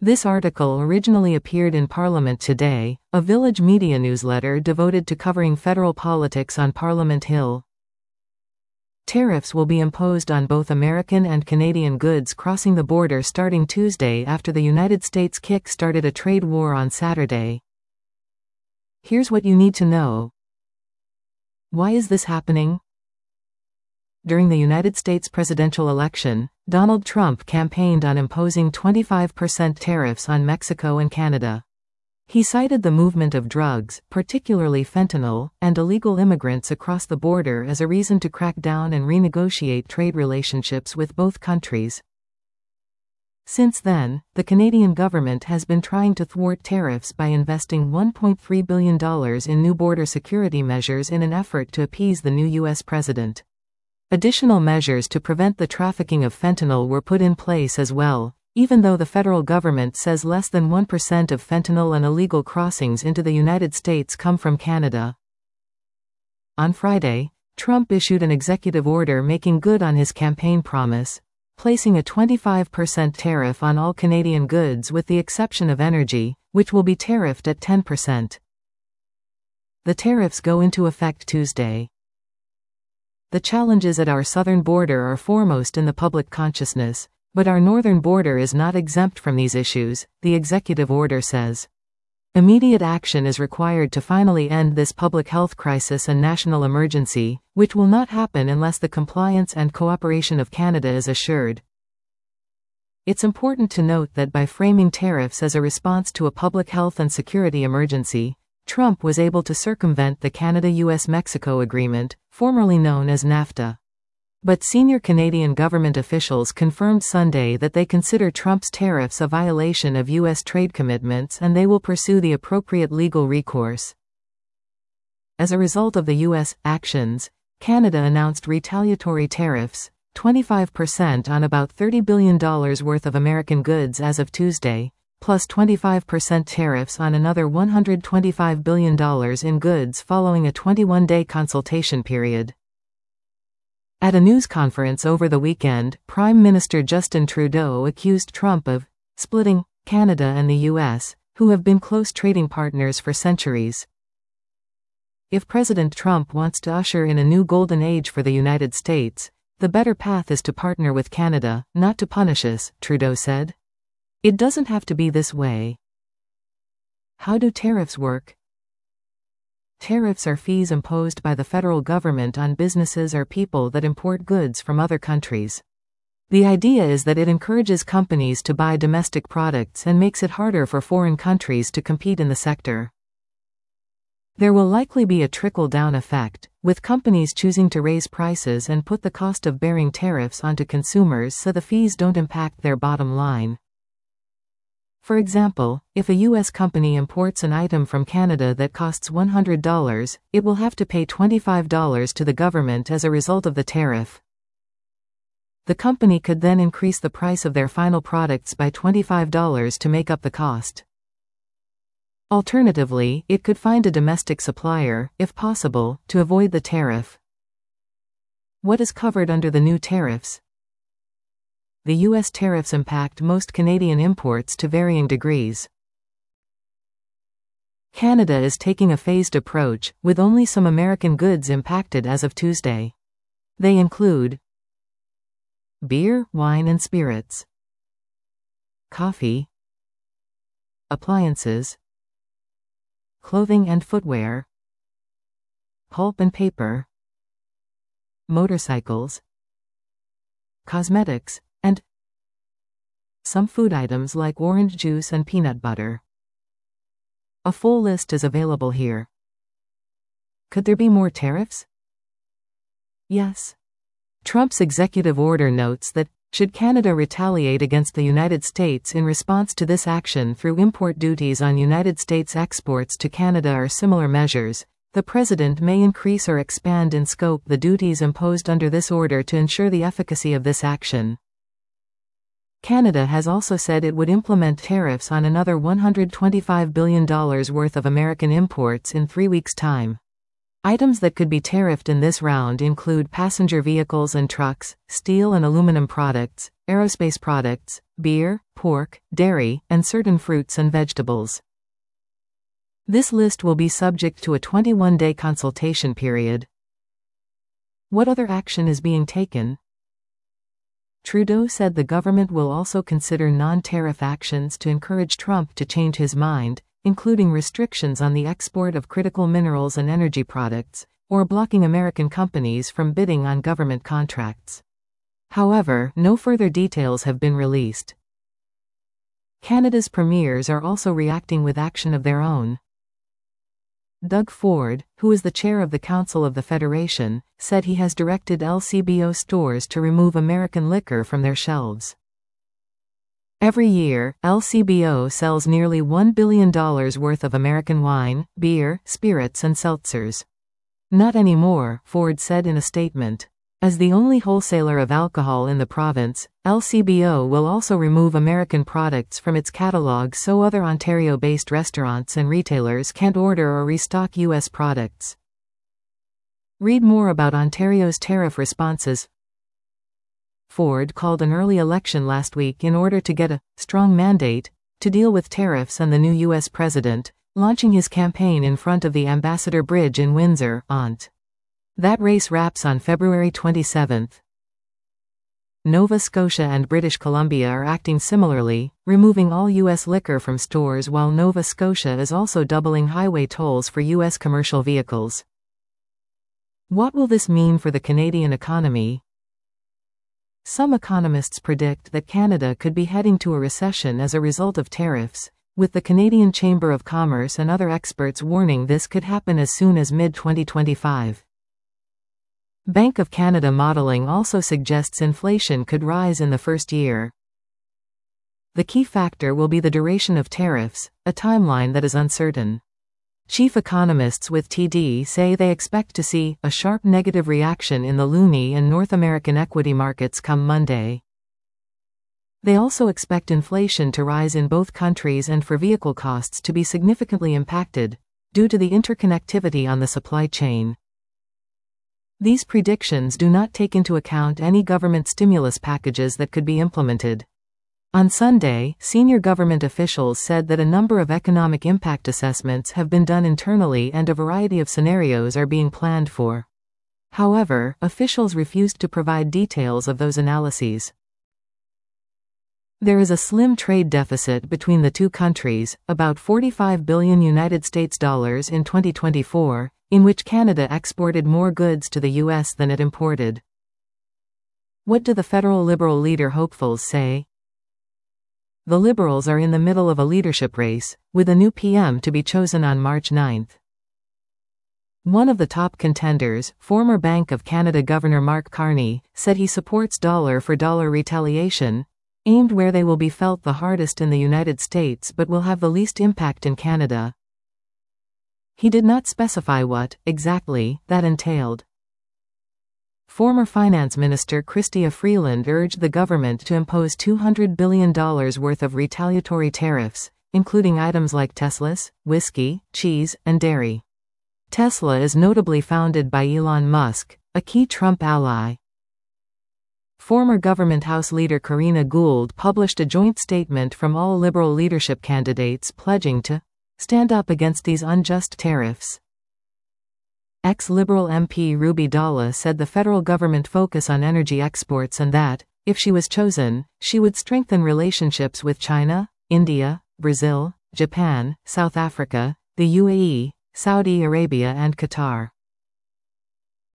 This article originally appeared in Parliament Today, a Village media newsletter devoted to covering federal politics on Parliament Hill. Tariffs will be imposed on both American and Canadian goods crossing the border starting Tuesday after the United States kick-started a trade war on Saturday. Here's what you need to know. Why is this happening? During the United States presidential election, Donald Trump campaigned on imposing 25% tariffs on Mexico and Canada. He cited the movement of drugs, particularly fentanyl, and illegal immigrants across the border as a reason to crack down and renegotiate trade relationships with both countries. Since then, the Canadian government has been trying to thwart tariffs by investing $1.3 billion in new border security measures in an effort to appease the new U.S. president. Additional measures to prevent the trafficking of fentanyl were put in place as well, even though the federal government says less than 1% of fentanyl and illegal crossings into the United States come from Canada. On Friday, Trump issued an executive order making good on his campaign promise, placing a 25% tariff on all Canadian goods with the exception of energy, which will be tariffed at 10%. The tariffs go into effect Tuesday. The challenges at our southern border are foremost in the public consciousness, but our northern border is not exempt from these issues, the executive order says. Immediate action is required to finally end this public health crisis and national emergency, which will not happen unless the compliance and cooperation of Canada is assured. It's important to note that by framing tariffs as a response to a public health and security emergency, Trump was able to circumvent the Canada-US-Mexico agreement, formerly known as NAFTA. But senior Canadian government officials confirmed Sunday that they consider Trump's tariffs a violation of U.S. trade commitments and they will pursue the appropriate legal recourse. As a result of the U.S. actions, Canada announced retaliatory tariffs, 25% on about $30 billion worth of American goods as of Tuesday, plus 25% tariffs on another $125 billion in goods following a 21-day consultation period. At a news conference over the weekend, Prime Minister Justin Trudeau accused Trump of splitting Canada and the U.S., who have been close trading partners for centuries. If President Trump wants to usher in a new golden age for the United States, the better path is to partner with Canada, not to punish us, Trudeau said. It doesn't have to be this way. How do tariffs work? Tariffs are fees imposed by the federal government on businesses or people that import goods from other countries. The idea is that it encourages companies to buy domestic products and makes it harder for foreign countries to compete in the sector. There will likely be a trickle-down effect, with companies choosing to raise prices and put the cost of bearing tariffs onto consumers so the fees don't impact their bottom line. For example, if a U.S. company imports an item from Canada that costs $100, it will have to pay $25 to the government as a result of the tariff. The company could then increase the price of their final products by $25 to make up the cost. Alternatively, it could find a domestic supplier, if possible, to avoid the tariff. What is covered under the new tariffs? The U.S. tariffs impact most Canadian imports to varying degrees. Canada is taking a phased approach, with only some American goods impacted as of Tuesday. They include beer, wine and spirits, coffee, appliances, clothing and footwear, pulp and paper, motorcycles, cosmetics, and some food items like orange juice and peanut butter. A full list is available here. Could there be more tariffs? Yes. Trump's executive order notes that, should Canada retaliate against the United States in response to this action through import duties on United States exports to Canada or similar measures, the President may increase or expand in scope the duties imposed under this order to ensure the efficacy of this action. Canada has also said it would implement tariffs on another $125 billion worth of American imports in 3 weeks' time. Items that could be tariffed in this round include passenger vehicles and trucks, steel and aluminum products, aerospace products, beer, pork, dairy, and certain fruits and vegetables. This list will be subject to a 21-day consultation period. What other action is being taken? Trudeau said the government will also consider non-tariff actions to encourage Trump to change his mind, including restrictions on the export of critical minerals and energy products, or blocking American companies from bidding on government contracts. However, no further details have been released. Canada's premiers are also reacting with action of their own. Doug Ford, who is the chair of the Council of the Federation, said he has directed LCBO stores to remove American liquor from their shelves. Every year, LCBO sells nearly $1 billion worth of American wine, beer, spirits and seltzers. Not anymore, Ford said in a statement. As the only wholesaler of alcohol in the province, LCBO will also remove American products from its catalog so other Ontario-based restaurants and retailers can't order or restock U.S. products. Read more about Ontario's tariff responses. Ford called an early election last week in order to get a strong mandate to deal with tariffs and the new U.S. president, launching his campaign in front of the Ambassador Bridge in Windsor, Ont. That race wraps on February 27. Nova Scotia and British Columbia are acting similarly, removing all U.S. liquor from stores, while Nova Scotia is also doubling highway tolls for U.S. commercial vehicles. What will this mean for the Canadian economy? Some economists predict that Canada could be heading to a recession as a result of tariffs, with the Canadian Chamber of Commerce and other experts warning this could happen as soon as mid-2025. Bank of Canada modeling also suggests inflation could rise in the first year. The key factor will be the duration of tariffs, a timeline that is uncertain. Chief economists with TD say they expect to see a sharp negative reaction in the loonie and North American equity markets come Monday. They also expect inflation to rise in both countries and for vehicle costs to be significantly impacted, due to the interconnectivity on the supply chain. These predictions do not take into account any government stimulus packages that could be implemented. On Sunday, senior government officials said that a number of economic impact assessments have been done internally and a variety of scenarios are being planned for. However, officials refused to provide details of those analyses. There is a slim trade deficit between the two countries, about $45 billion United States dollars in 2024, in which Canada exported more goods to the U.S. than it imported. What do the federal Liberal leader hopefuls say? The Liberals are in the middle of a leadership race, with a new PM to be chosen on March 9. One of the top contenders, former Bank of Canada Governor Mark Carney, said he supports dollar-for-dollar retaliation, aimed where they will be felt the hardest in the United States but will have the least impact in Canada. He did not specify what, exactly, that entailed. Former Finance Minister Chrystia Freeland urged the government to impose $200 billion worth of retaliatory tariffs, including items like Teslas, whiskey, cheese, and dairy. Tesla is notably founded by Elon Musk, a key Trump ally. Former Government House leader Karina Gould published a joint statement from all Liberal leadership candidates pledging to stand up against these unjust tariffs. Ex-Liberal MP Ruby Dalla said the federal government focus on energy exports and that, if she was chosen, she would strengthen relationships with China, India, Brazil, Japan, South Africa, the UAE, Saudi Arabia and Qatar.